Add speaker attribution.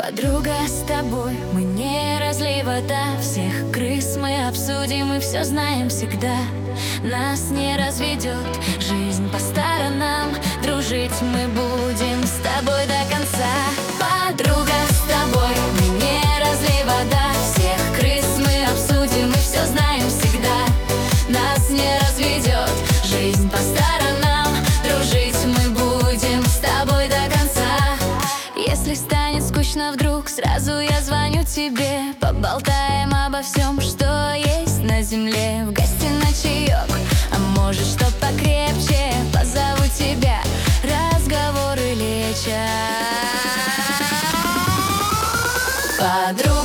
Speaker 1: Подруга, с тобой мы не разлей вода. Всех крыс мы обсудим и все знаем всегда. Нас не разведет жизнь по сторонам. Дружить мы будем с тобой до конца. Подруга, с тобой мы не разлей вода. Всех крыс мы обсудим и все знаем всегда. Нас не разведет жизнь по сторонам. Дружить мы будем с тобой до конца. Если станет скучно вдруг, сразу я звоню тебе. Поболтаем обо всем, что есть на земле. В гости на чаек, а может что покрепче. Позову тебя, разговоры лечат. Подруга.